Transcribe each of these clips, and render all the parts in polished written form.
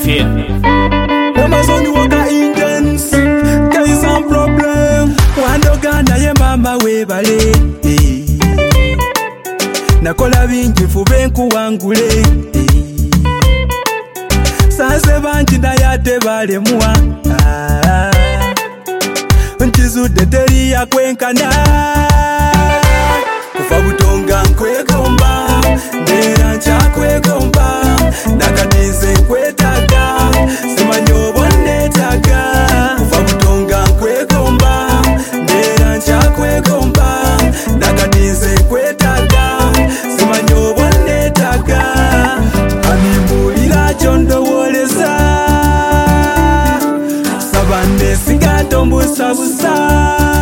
fear. Amazon waka Indians, there is some problem. Wandoga na ye mama webale, nakola bingi nfube nkuwangule, sanse bangi naye ate balemwa, nkizudde teri yakwenkana. Kufa butonga nkwegomba, mbeera nkyakwegomba, nakati nze nkwetaaga, simanyi oba onneetaaga. Kufa butonga nkwegomba, mbeera nkyakwegomba, nakati nze nkwetaaga, simanyi oba onneetaaga. Animbuulira kyondowooleza, saba nneesiga tombusabusa.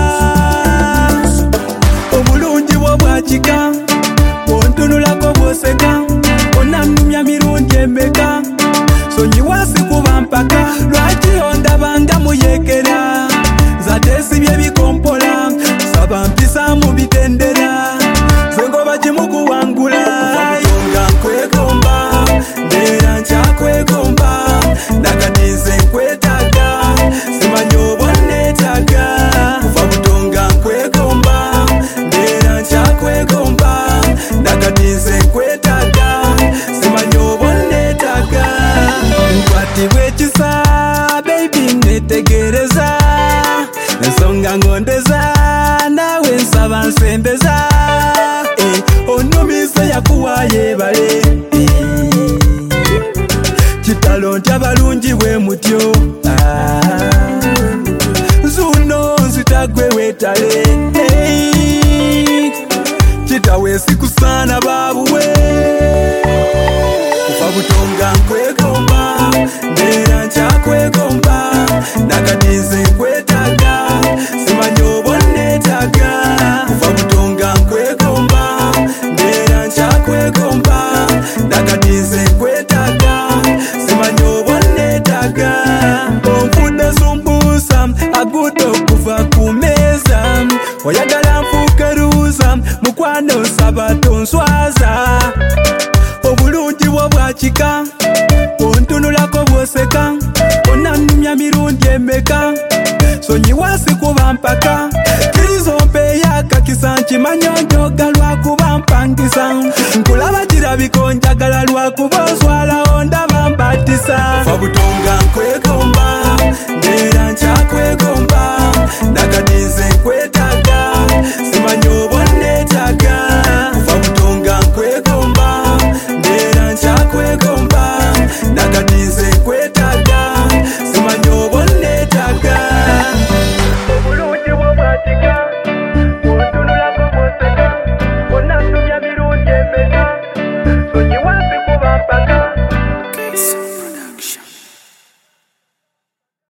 Ontunulako bwoseka, onannumya mirundi emeka, sonyiwasi kuba mpaka, lwaki ondabanga muyekera, zatesibye ebikompola, saba mpisa mu bitendera, zengoba gimukuwangula. Kufa nkwegomba, mbeera nkyakwegomba, nakati nze nkwetaaga, simanyi oba onneetaaga. Kufa butonga nkwegomba, mbeera nkyakwegomba, nakati nze nkwetaaga, simanyi oba onneetaaga. Nkwatibwa ekisa, baby netegereza, ensonga ngondeza, naawe nsaba nsembeza, onnumize yakuwaayo ebale, kitalo ntya balungi bwe mutyo, nzuuno nzitagwe weetale, kitawe sikusaana babuwe. Kufa butonga nkwegomba, mbeera nkyakwegomba, nakati nze nkwetaaga, simanyi oba onneetaaga. Kufa butonga nkwegomba, mbeera nkyakwegomba, nakati nze nkwetaaga, simanyi oba onneetaaga. Onfudde sumbuusa, agudde okuva ku meeza, oyagala nfuukeruuza, mukwano nsaba tonswaza. Obulungi bwo bwakika, ontunulako bwoseka, onannumya mirundi emeka, sonyiwasi kuba mpaka, kiriza ompeeyo akakisa, nkimanyi onjoga lwakuba mpangisa, nkulaba kirabika onjagala lwakuba onswalawo ndaba mbatisa. Kufa butonga nkwegomba, mbeera nkyakwegomba, nakati nze nkwetaaga, simanyi oba onneetaaga. Kufa butonga nkwegomba, mbeera nkyakwegomba, nakati nze nkwetaaga, simanyi oba onneetaaga. Obulungi bwo bwakika,